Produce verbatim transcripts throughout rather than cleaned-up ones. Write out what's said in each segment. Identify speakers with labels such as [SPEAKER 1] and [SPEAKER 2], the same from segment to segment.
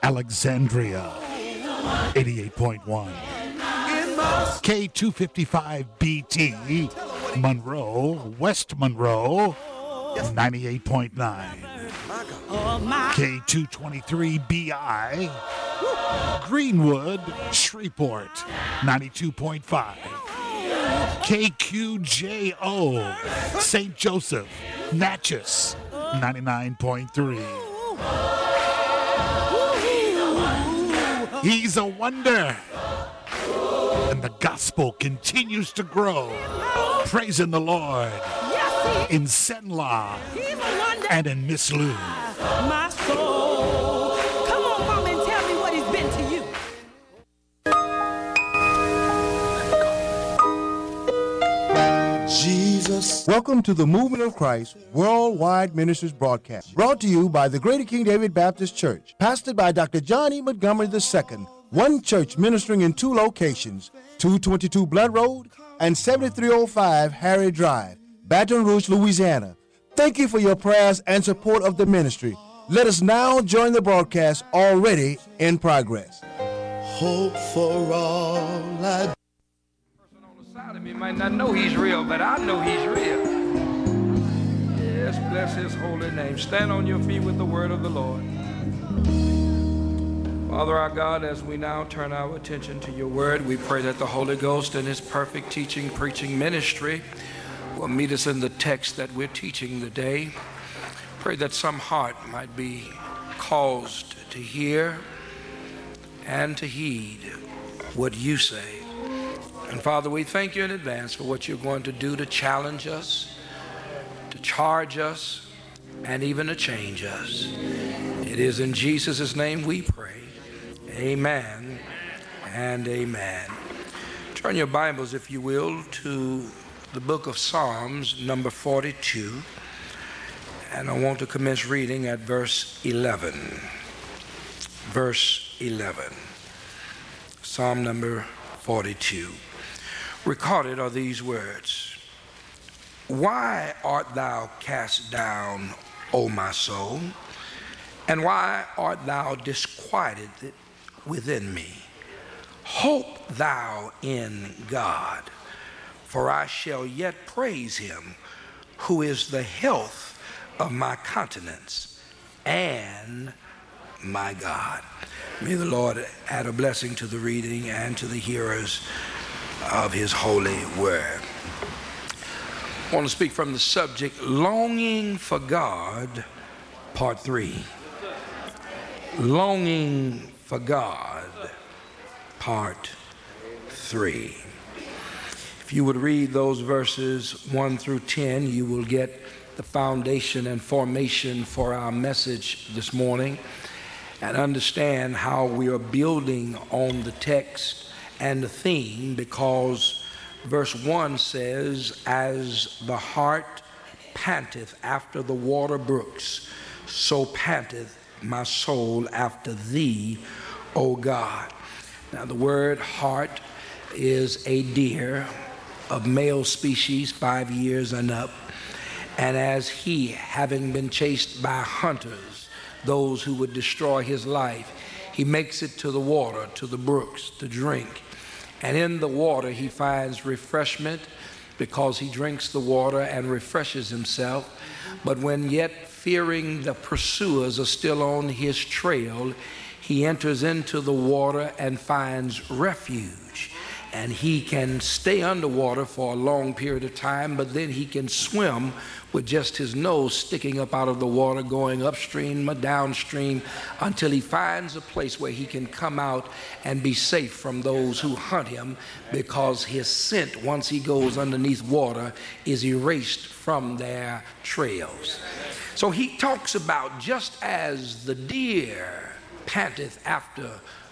[SPEAKER 1] Alexandria, eighty-eight point one. K two fifty-five B T, Monroe, West Monroe, ninety-eight point nine. K two twenty-three B I, Greenwood, Shreveport, ninety-two point five. K Q J O, Saint Joseph, Natchez, ninety-nine point three. He's a wonder, and the gospel continues to grow. Praising the Lord in Senla and in Miss Lou.
[SPEAKER 2] My soul. Come on, mom, and tell me what he's been to you.
[SPEAKER 3] Jesus. Welcome to the Movement of Christ Worldwide Ministries broadcast, brought to you by the Greater King David Baptist Church, pastored by Doctor John E. Montgomery the Second, one church ministering in two locations, two twenty-two Blood Road and seventy-three oh five Harry Drive, Baton Rouge, Louisiana. Thank you for your prayers and support of the ministry. Let us now join the broadcast already in progress.
[SPEAKER 4] Hope for all I do.
[SPEAKER 5] Side of me might not know he's real, but I know he's real. Yes, bless his holy name. Stand on your feet with the word of the Lord. Father our God, as we now turn our attention to your word, we pray that the Holy Ghost in his perfect teaching, preaching ministry will meet us in the text that we're teaching today. Pray that some heart might be caused to hear and to heed what you say. And Father, we thank you in advance for what you're going to do to challenge us, to charge us, and even to change us. It is in Jesus' name we pray. Amen and amen. Turn your Bibles, if you will, to the book of Psalms, number forty-two. And I want to commence reading at verse eleven. Verse eleven. Psalm number forty-two. Recorded are these words: Why art thou cast down, O my soul? And why art thou disquieted within me? Hope thou in God, for I shall yet praise him, who is the health of my countenance and my God. May the Lord add a blessing to the reading and to the hearers of his holy word. I want to speak from the subject, Longing for God, part three. Longing for God, part three. If you would read those verses one through ten, you will get the foundation and formation for our message this morning and understand how we are building on the text and the theme, because verse one says, as the hart panteth after the water brooks, so panteth my soul after thee, O God. Now the word hart is a deer of male species, five years and up. And as he, having been chased by hunters, those who would destroy his life, he makes it to the water, to the brooks, to drink. And in the water he finds refreshment, because he drinks the water and refreshes himself. But when yet fearing the pursuers are still on his trail, he enters into the water and finds refuge. And he can stay underwater for a long period of time, but then he can swim with just his nose sticking up out of the water, going upstream or downstream, until he finds a place where he can come out and be safe from those who hunt him, because his scent, once he goes underneath water, is erased from their trails. So he talks about, just as the deer panteth after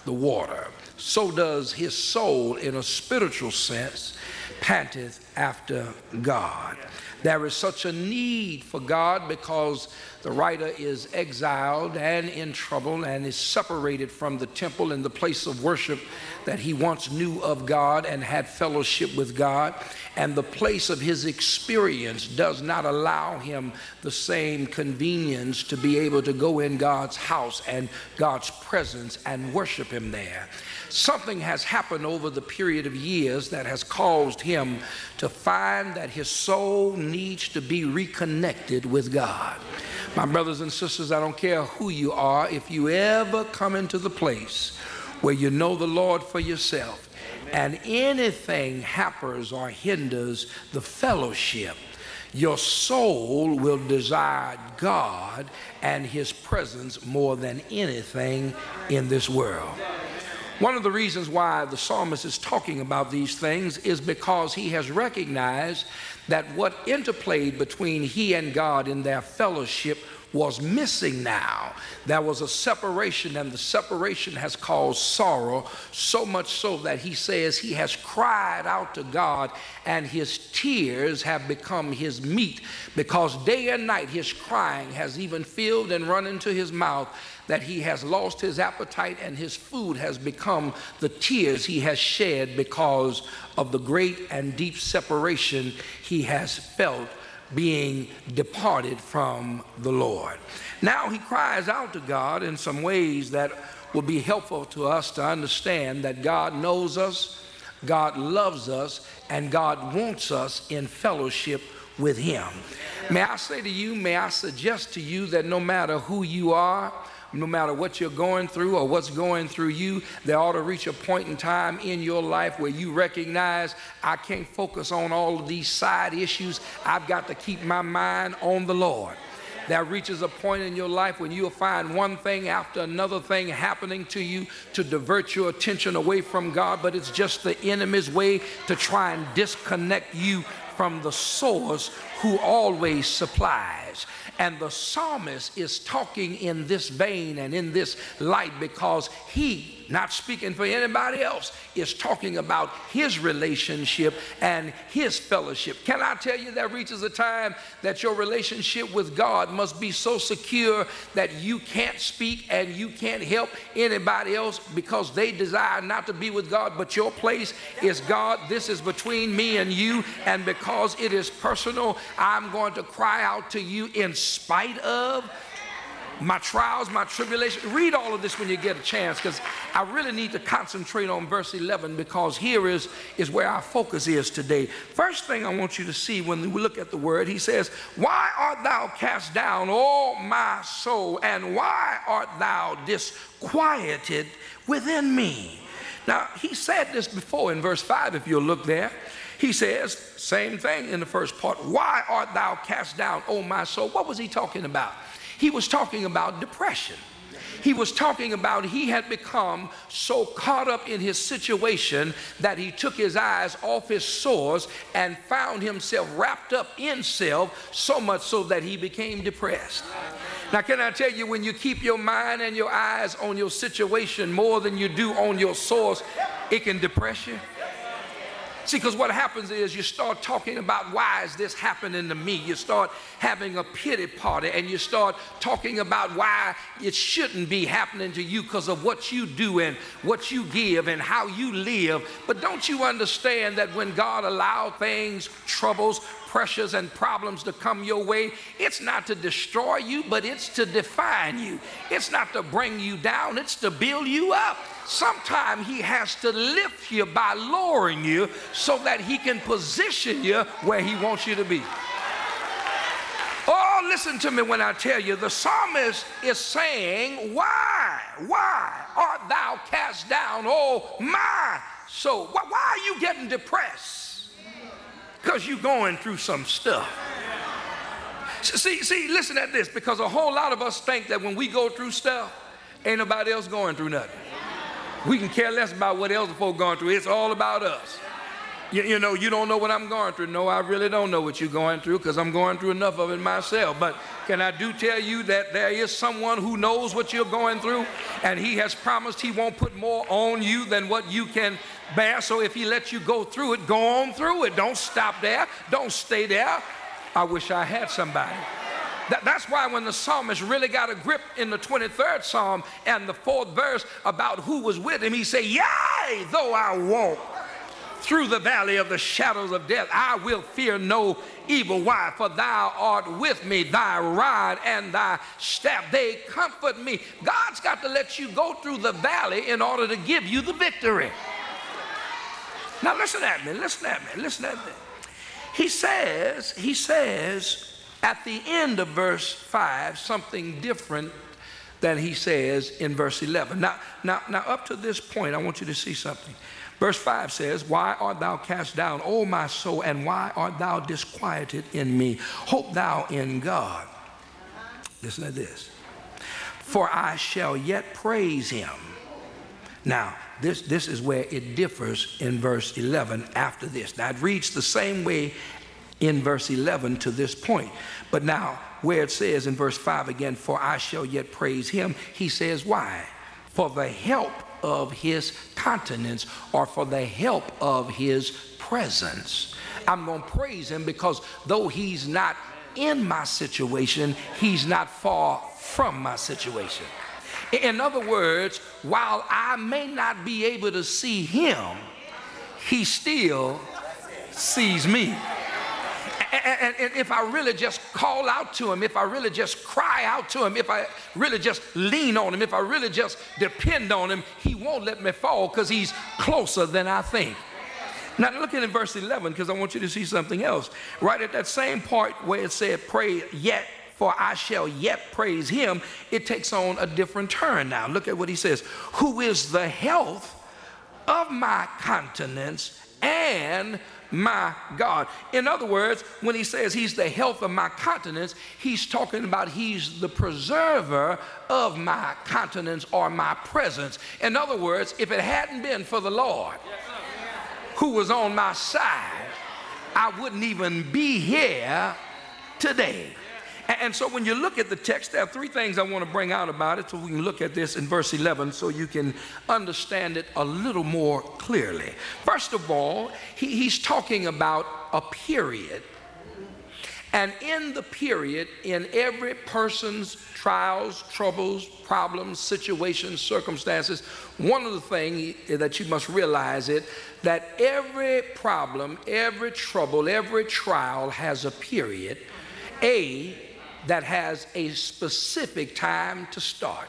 [SPEAKER 5] the water, so does his soul in a spiritual sense panteth after God. There is such a need for God because the writer is exiled and in trouble and is separated from the temple and the place of worship that he once knew of God and had fellowship with God. And the place of his experience does not allow him the same convenience to be able to go in God's house and God's presence and worship him there. Something has happened over the period of years that has caused him to find that his soul needs to be reconnected with God. My brothers and sisters, I don't care who you are, if you ever come into the place where you know the Lord for yourself and anything hampers or hinders the fellowship, your soul will desire God and his presence more than anything in this world. One of the reasons why the psalmist is talking about these things is because he has recognized that what interplayed between he and God in their fellowship was missing now. There was a separation, and the separation has caused sorrow, so much so that he says he has cried out to God and his tears have become his meat, because day and night his crying has even filled and run into his mouth, that he has lost his appetite and his food has become the tears he has shed because of the great and deep separation he has felt being departed from the Lord. Now he cries out to God in some ways that will be helpful to us to understand that God knows us, God loves us, and God wants us in fellowship with him. May I say to you, may I suggest to you that no matter who you are, no matter what you're going through or what's going through you, there ought to reach a point in time in your life where you recognize, I can't focus on all of these side issues. I've got to keep my mind on the Lord. There reaches a point in your life when you'll find one thing after another thing happening to you to divert your attention away from God, but it's just the enemy's way to try and disconnect you from the source who always supplies. And the psalmist is talking in this vein and in this light because he, not speaking for anybody else, is talking about his relationship and his fellowship. Can I tell you, there reaches a time that your relationship with God must be so secure that you can't speak and you can't help anybody else because they desire not to be with God, but your place is God. This is between me and you, and because it is personal, I'm going to cry out to you in spite of my trials, my tribulation. Read all of this when you get a chance, because I really need to concentrate on verse eleven, because here is, is where our focus is today. First thing I want you to see when we look at the word, he says, why art thou cast down, O my soul, and why art thou disquieted within me? Now, he said this before in verse five, if you'll look there. He says, same thing in the first part, why art thou cast down, O my soul? What was he talking about? He was talking about depression. He was talking about he had become so caught up in his situation that he took his eyes off his source and found himself wrapped up in self, so much so that he became depressed. Now, can I tell you, when you keep your mind and your eyes on your situation more than you do on your source, it can depress you. See, because what happens is you start talking about, why is this happening to me? You start having a pity party, and you start talking about why it shouldn't be happening to you because of what you do and what you give and how you live. But don't you understand that when God allows things, troubles, pressures, and problems to come your way, it's not to destroy you, but it's to define you. It's not to bring you down, it's to build you up. Sometimes he has to lift you by lowering you so that he can position you where he wants you to be. Oh, listen to me when I tell you, the psalmist is saying, why, why art thou cast down, oh my soul? Why, why are you getting depressed? Because you're going through some stuff. See, see, listen at this, because a whole lot of us think that when we go through stuff, ain't nobody else going through nothing. We can care less about what else folk going through. It's all about us. You, you know, you don't know what I'm going through. No, I really don't know what you're going through because I'm going through enough of it myself. But can I do tell you that there is someone who knows what you're going through, and he has promised he won't put more on you than what you can bear. So if he lets you go through it, go on through it. Don't stop there. Don't stay there. I wish I had somebody. That, that's why when the psalmist really got a grip in the twenty-third Psalm and the fourth verse about who was with him, he said, yea, though I walk through the valley of the shadows of death, I will fear no evil. Why? For thou art with me, thy rod and thy staff, they comfort me. God's got to let you go through the valley in order to give you the victory. Now listen at me, listen at me, listen at me. He says, he says at the end of verse five, something different than he says in verse eleven. Now, now, now up to this point, I want you to see something. Verse five says, why art thou cast down, O my soul, and why art thou disquieted in me? Hope thou in God. Listen to this. For I shall yet praise him. Now, this, this is where it differs in verse eleven after this. Now, it reads the same way in verse eleven to this point. But now, where it says in verse five again, for I shall yet praise him, he says, why? For the help of his countenance, or for the help of his presence. I'm going to praise him because though he's not in my situation, he's not far from my situation. In other words, while I may not be able to see him, he still sees me. And, and if I really just call out to him, if I really just cry out to him, if I really just lean on him, if I really just depend on him, he won't let me fall because he's closer than I think. Now look at in verse eleven, because I want you to see something else. Right at that same part where it said, pray yet, for I shall yet praise him, it takes on a different turn now. Look at what he says. Who is the health of my countenance and my God. In other words, when he says he's the health of my countenance, he's talking about he's the preserver of my countenance or my presence. In other words, if it hadn't been for the Lord who was on my side, I wouldn't even be here today. And so when you look at the text, there are three things I want to bring out about it so we can look at this in verse eleven so you can understand it a little more clearly. First of all, he, he's talking about a period. And in the period, in every person's trials, troubles, problems, situations, circumstances, one of the things that you must realize is that every problem, every trouble, every trial has a period, A, that has a specific time to start.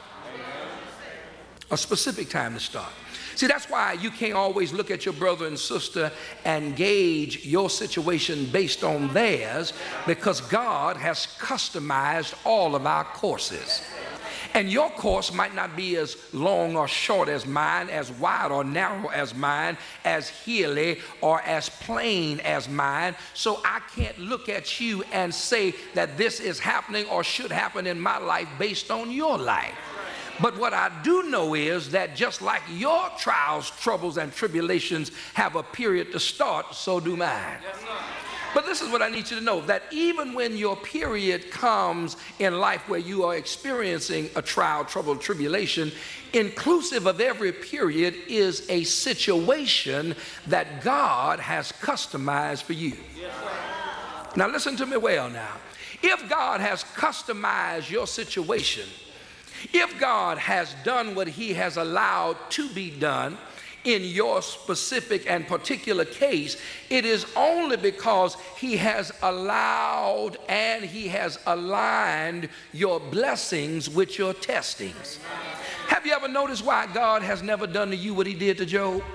[SPEAKER 5] A specific time to start. See, that's why you can't always look at your brother and sister and gauge your situation based on theirs, because God has customized all of our courses. And your course might not be as long or short as mine, as wide or narrow as mine, as hilly or as plain as mine. So I can't look at you and say that this is happening or should happen in my life based on your life. But what I do know is that just like your trials, troubles, and tribulations have a period to start, so do mine. But this is what I need you to know, that even when your period comes in life where you are experiencing a trial, trouble, tribulation, inclusive of every period is a situation that God has customized for you. Now listen to me well now. If God has customized your situation, if God has done what he has allowed to be done in your specific and particular case, it is only because he has allowed and he has aligned your blessings with your testings. Have you ever noticed why God has never done to you what he did to Job?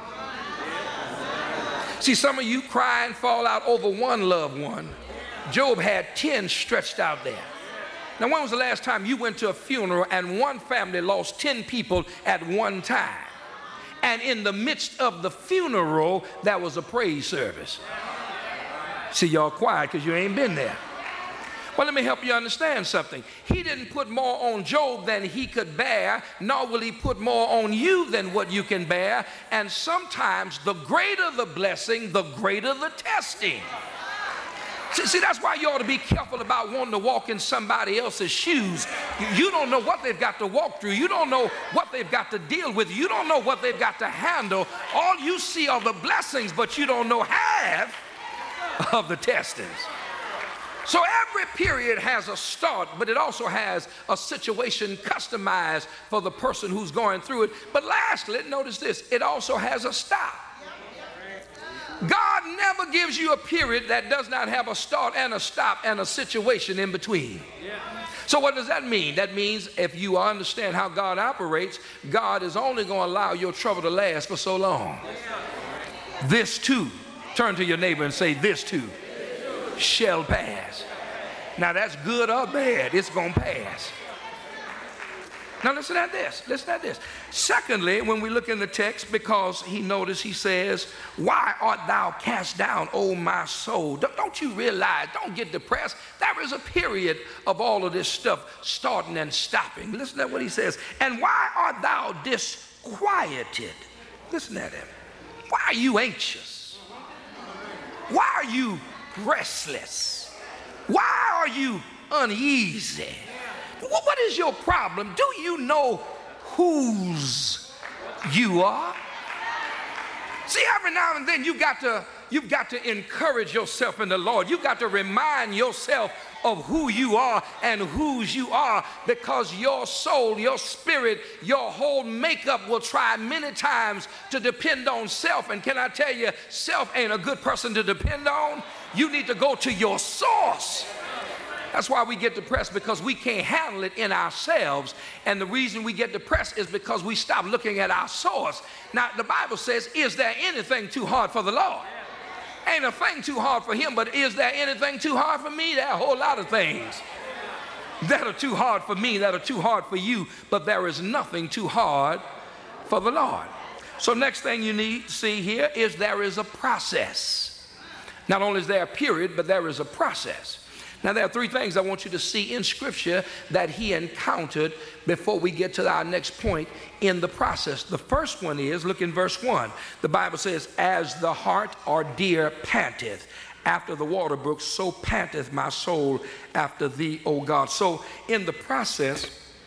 [SPEAKER 5] See, some of you cry and fall out over one loved one. Job had ten stretched out there. Now, when was the last time you went to a funeral and one family lost ten people at one time? And in the midst of the funeral, there was a praise service. See, y'all quiet because you ain't been there. Well, let me help you understand something. He didn't put more on Job than he could bear, nor will he put more on you than what you can bear. And sometimes the greater the blessing, the greater the testing. See, see, that's why you ought to be careful about wanting to walk in somebody else's shoes. You, you don't know what they've got to walk through. You don't know what they've got to deal with. You don't know what they've got to handle. All you see are the blessings, but you don't know half of the testings. So every period has a start, but it also has a situation customized for the person who's going through it. But lastly, notice this, it also has a stop. God never gives you a period that does not have a start and a stop and a situation in between. So what does that mean? That means if you understand how God operates, God is only going to allow your trouble to last for so long. This too, turn to your neighbor and say, this too shall pass. Now that's good or bad, it's going to pass. Now listen at this, listen at this. Secondly, when we look in the text, because he noticed, he says, why art thou cast down, O my soul? Don't you realize, don't get depressed. There is a period of all of this stuff starting and stopping. Listen to what he says. And why art thou disquieted? Listen at him. Why are you anxious? Why are you restless? Why are you uneasy? What is your problem? Do you know whose you are? See, every now and then you got to, you've got to encourage yourself in the Lord. You've got to remind yourself of who you are and whose you are, because your soul, your spirit, your whole makeup will try many times to depend on self. And can I tell you, self ain't a good person to depend on. You need to go to your source. That's why we get depressed, because we can't handle it in ourselves. And the reason we get depressed is because we stop looking at our source. Now, the Bible says, is there anything too hard for the Lord? Ain't a thing too hard for him, but is there anything too hard for me? There are a whole lot of things that are too hard for me, that are too hard for you, but there is nothing too hard for the Lord. So next thing you need to see here is there is a process. Not only is there a period, but there is a process. Now, there are three things I want you to see in Scripture that he encountered before we get to our next point in the process. The first one is, look in verse one. The Bible says, as the hart or deer panteth after the water brook, so panteth my soul after thee, O God. So in the process,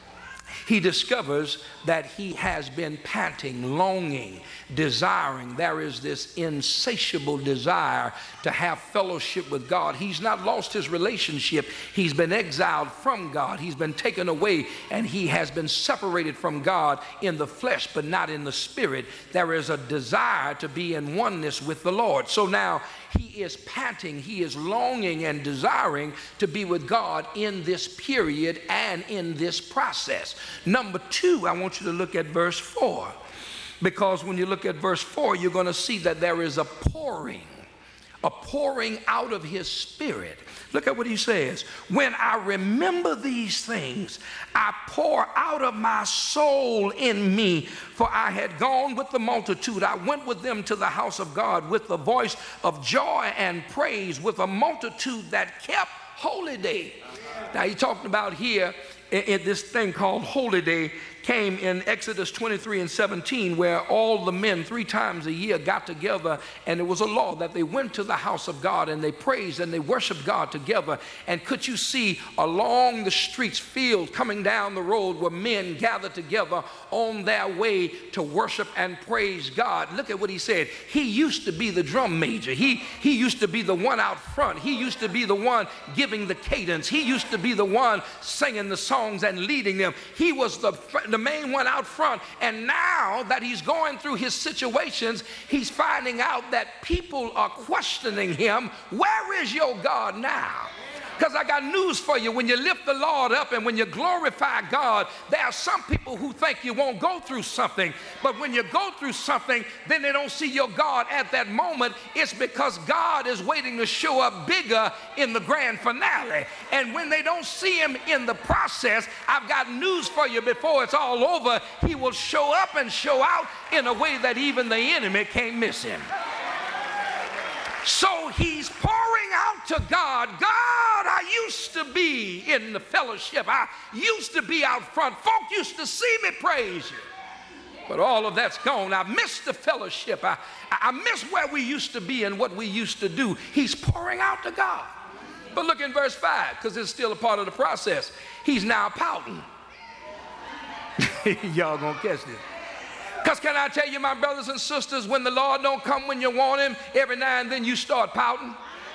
[SPEAKER 5] he discovers that he has been panting, longing, desiring. There is this insatiable desire to have fellowship with God. He's not lost his relationship. He's been exiled from God. He's been taken away, and he has been separated from God in the flesh, but not in the spirit. There is a desire to be in oneness with the Lord. So now he is panting, he is longing and desiring to be with God in this period and in this process. Number two, I want you to look at verse four, because when you look at verse four, you're going to see that there is a pouring, a pouring out of his spirit. Look at what he says. When I remember these things, I pour out of my soul in me, for I had gone with the multitude. I went with them to the house of God with the voice of joy and praise, with a multitude that kept holy day. Now he's talking about here in, in this thing called holy day, came in Exodus twenty-three and seventeen, where all the men three times a year got together, and it was a law that they went to the house of God and they praised and they worshiped God together. And could you see along the streets, fields, coming down the road, where men gathered together on their way to worship and praise God? Look at what he said. He used to be the drum major. He, he used to be the one out front. He used to be the one giving the cadence. He used to be the one singing the songs and leading them. He was the, the main one out front. And now that he's going through his situations, he's finding out that people are questioning him. Where is your God now? Because I got news for you. When you lift the Lord up and when you glorify God, there are some people who think you won't go through something. But when you go through something, then they don't see your God at that moment. It's because God is waiting to show up bigger in the grand finale. And when they don't see him in the process, I've got news for you. Before it's all over, he will show up and show out in a way that even the enemy can't miss him. So he's pouring out to God. God, are used to be in the fellowship. I used to be out front. Folk used to see me praise you. But all of that's gone. I miss the fellowship. I, I miss where we used to be and what we used to do. He's pouring out to God. But look in verse five, because it's still a part of the process. He's now pouting. Y'all gonna catch this. Because can I tell you, my brothers and sisters, when the Lord don't come when you want him, every now and then you start pouting.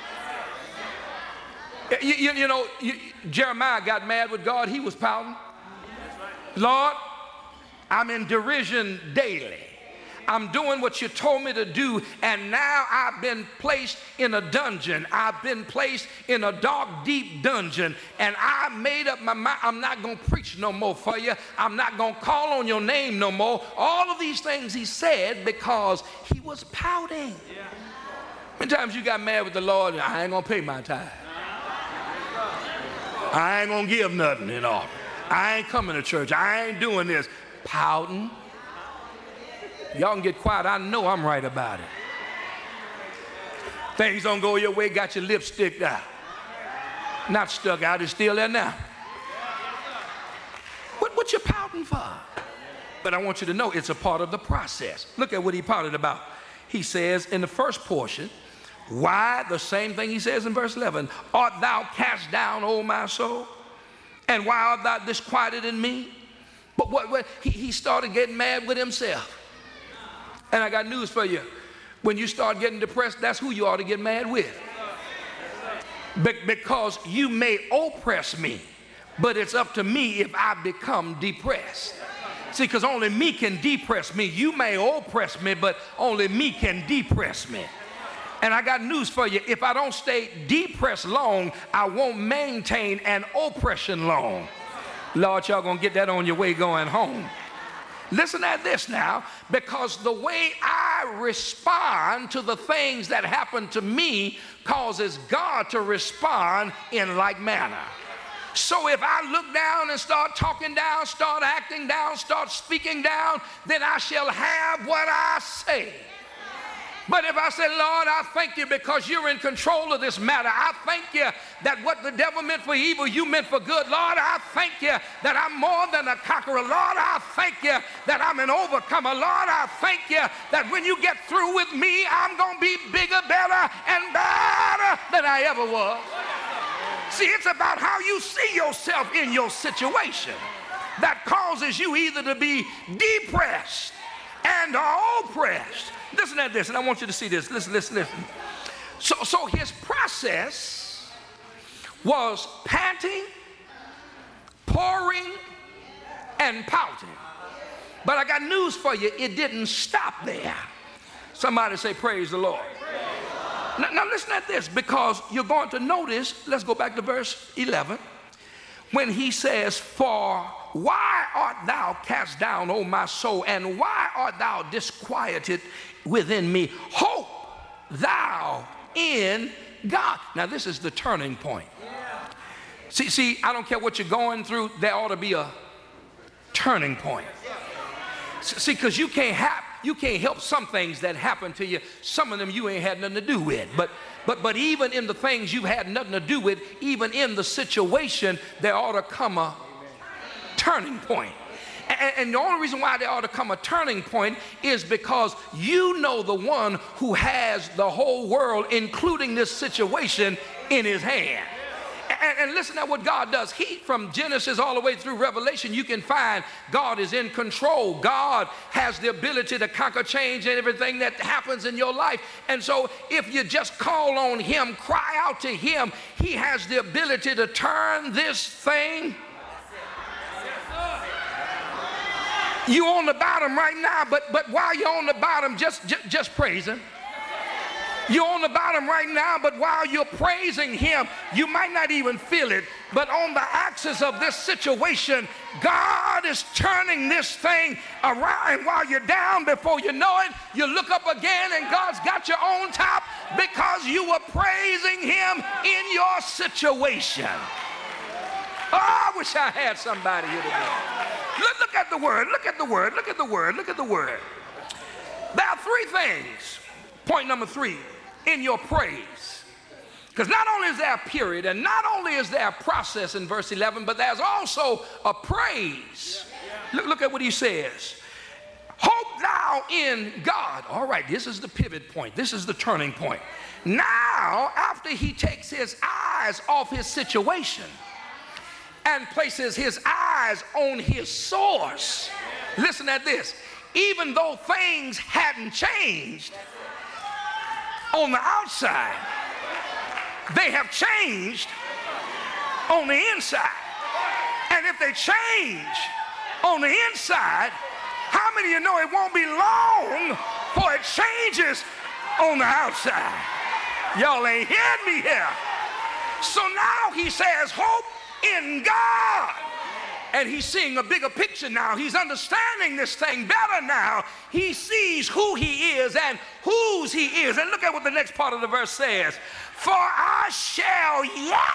[SPEAKER 5] You, you, you know, you, Jeremiah got mad with God. He was pouting. Lord, I'm in derision daily. I'm doing what you told me to do, and now I've been placed in a dungeon. I've been placed in a dark, deep dungeon, and I made up my mind. I'm not going to preach no more for you. I'm not going to call on your name no more. All of these things he said because he was pouting. Yeah. How many times you got mad with the Lord? I ain't going to pay my tithe. I ain't going to give nothing at all. I ain't coming to church. I ain't doing this. Pouting. Y'all can get quiet. I know I'm right about it. Things don't go your way, got your lips sticked out. Not stuck out, it's still there now. What, what you pouting for? But I want you to know it's a part of the process. Look at what he pouted about. He says in the first portion, why? The same thing he says in verse eleven. Art thou cast down, O my soul? And why art thou disquieted in me? But what, what he, he started getting mad with himself. And I got news for you. When you start getting depressed, that's who you ought to get mad with. Be because you may oppress me, but it's up to me if I become depressed. See, because only me can depress me. You may oppress me, but only me can depress me. And I got news for you. If I don't stay depressed long, I won't maintain an oppression long. Lord, y'all gonna get that on your way going home. Listen at this now, because the way I respond to the things that happen to me causes God to respond in like manner. So if I look down and start talking down, start acting down, start speaking down, then I shall have what I say. But if I say, Lord, I thank you because you're in control of this matter. I thank you that what the devil meant for evil, you meant for good. Lord, I thank you that I'm more than a conqueror. Lord, I thank you that I'm an overcomer. Lord, I thank you that when you get through with me, I'm going to be bigger, better, and better than I ever was. See, it's about how you see yourself in your situation that causes you either to be depressed and oppressed. Listen at this, and I want you to see this. Listen, listen, listen. So, so his process was panting, pouring, and pouting. But I got news for you. It didn't stop there. Somebody say, praise the Lord. Now, now listen at this, because you're going to notice, let's go back to verse eleven. When he says, for why art thou cast down, O my soul, and why art thou disquieted within me? Hope thou in God. Now this is the turning point. See, see, I don't care what you're going through, there ought to be a turning point. See, because you can't have, you can't help some things that happen to you. Some of them you ain't had nothing to do with. But But, but even in the things you've had nothing to do with, even in the situation, there ought to come a turning point. And, and the only reason why there ought to come a turning point is because you know the one who has the whole world, including this situation, in his hand. And, and listen to what God does. He, from Genesis all the way through Revelation, you can find God is in control. God has the ability to conquer, change, and everything that happens in your life. And so if you just call on him, cry out to him, he has the ability to turn this thing. You on the bottom right now, but, but while you're on the bottom, just, just, just praise him. You're on the bottom right now, but while you're praising him, you might not even feel it. But on the axis of this situation, God is turning this thing around. And while you're down, before you know it, you look up again and God's got you on top because you were praising him in your situation. Oh, I wish I had somebody here today. Look, look at the word, look at the word, look at the word, look at the word. There are three things. Point number three, in your praise, Because not only is there a period, and not only is there a process in verse eleven, but there's also a praise. Look, look at what he says. Hope thou in God. All right, this is the pivot point. This is the turning point. Now, after he takes his eyes off his situation and places his eyes on his source, listen at this. Even though things hadn't changed on the outside, they have changed on the inside. And if they change on the inside, how many of you know it won't be long before it changes on the outside? Y'all ain't hearing me here. So now he says, hope in God. And he's seeing a bigger picture now. He's understanding this thing better now. He sees who he is and whose he is. And look at what the next part of the verse says. For I shall yet.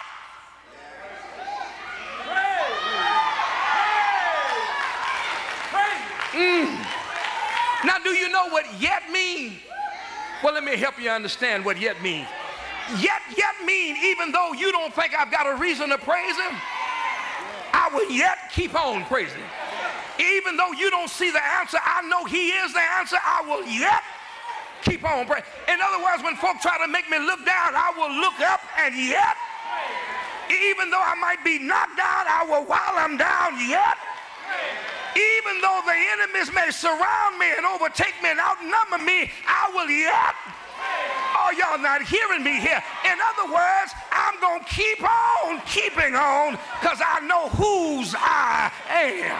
[SPEAKER 5] Mm. Now, do you know what yet means? Well, let me help you understand what yet means. Yet, yet mean, even though you don't think I've got a reason to praise him, I will yet keep on praising him. Even though you don't see the answer, I know he is the answer. I will yet keep on praying. In other words, when folk try to make me look down, I will look up and yet, even though I might be knocked down, I will, while I'm down, yet. Even though the enemies may surround me and overtake me and outnumber me, I will yet. Oh, y'all not hearing me here. In other words, I'm going to keep on keeping on because I know whose I am.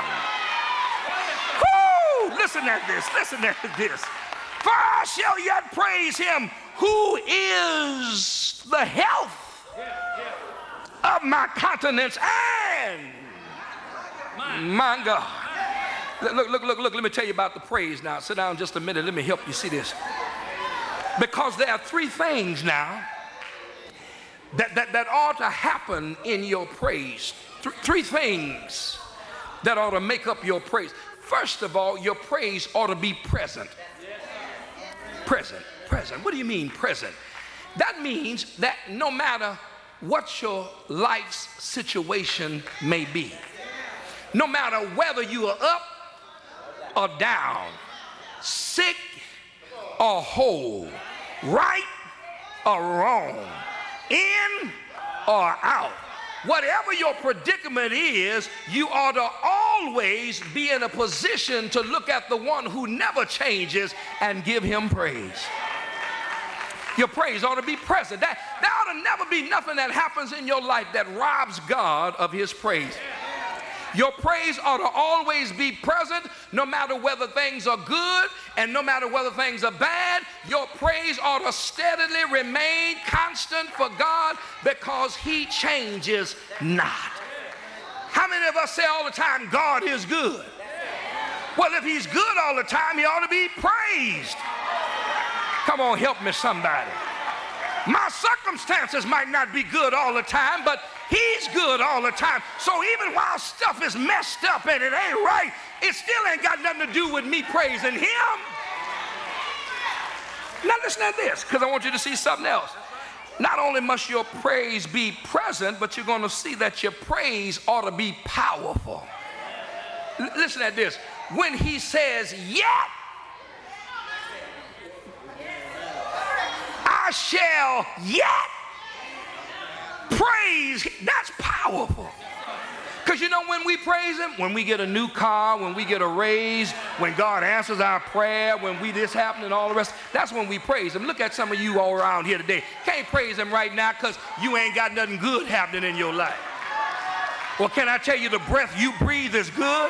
[SPEAKER 5] Woo! Listen at this. Listen at this. For I shall yet praise him who is the health of my countenance and my God. Look, look, look, look, let me tell you about the praise now. Sit down just a minute. Let me help you see this. Because there are three things now that, that, that ought to happen in your praise. Th- three things that ought to make up your praise. First of all, your praise ought to be present. Present, present. What do you mean present? That means that no matter what your life's situation may be, no matter whether you are up or down, sick or whole, right or wrong, in or out, whatever your predicament is, you ought to always be in a position to look at the one who never changes and give him praise. Your praise ought to be present. That, there ought to never be nothing that happens in your life that robs God of his praise. Your praise ought to always be present, no matter whether things are good and no matter whether things are bad. Your praise ought to steadily remain constant for God because he changes not. How many of us say all the time, God is good? Well, if he's good all the time, he ought to be praised. Come on, help me somebody. My circumstances might not be good all the time, but he's good all the time. So even while stuff is messed up and it ain't right, it still ain't got nothing to do with me praising him. Now listen to this, because I want you to see something else. Not only must your praise be present, but you're going to see that your praise ought to be powerful. L- listen at this. When he says, yet, I shall yet praise, that's powerful. Because you know when we praise him, when we get a new car, when we get a raise, when God answers our prayer, when we this happen and all the rest, that's when we praise him. Look at some of you all around here today. Can't praise him right now because you ain't got nothing good happening in your life. Well, can I tell you the breath you breathe is good?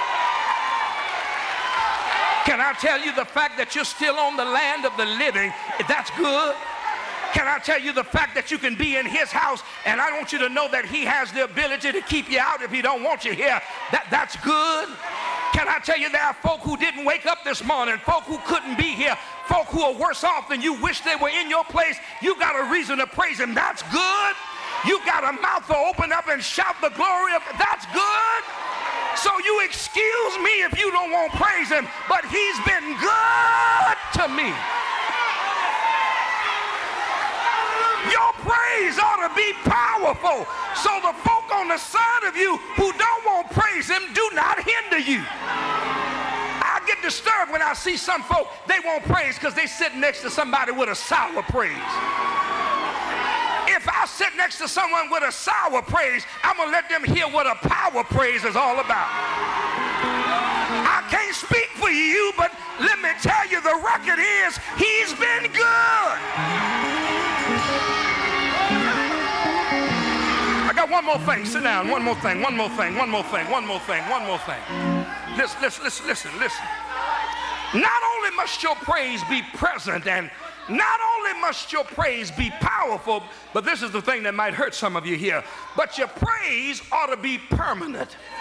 [SPEAKER 5] Can I tell you the fact that you're still on the land of the living, that's good? Can I tell you the fact that you can be in his house, and I want you to know that he has the ability to keep you out if he don't want you here, that, that's good? Can I tell you there are folk who didn't wake up this morning, folk who couldn't be here, folk who are worse off than you wish they were in your place. You got a reason to praise him, that's good? You got a mouth to open up and shout the glory of, that's good? So you excuse me if you don't want to praise him, but he's been good to me. Your praise ought to be powerful. So the folk on the side of you who don't want praise him do not hinder you. I get disturbed when I see some folk, they won't praise because they sit next to somebody with a sour praise. If I sit next to someone with a sour praise, I'm going to let them hear what a power praise is all about. I can't speak for you, but let me tell you, the record is he's been good. I got one more thing. Sit down. One more thing. One more thing. One more thing. One more thing. One more thing. Listen, listen, listen, listen, listen. Not only must your praise be present, and not only must your praise be powerful, but this is the thing that might hurt some of you here, but your praise ought to be permanent.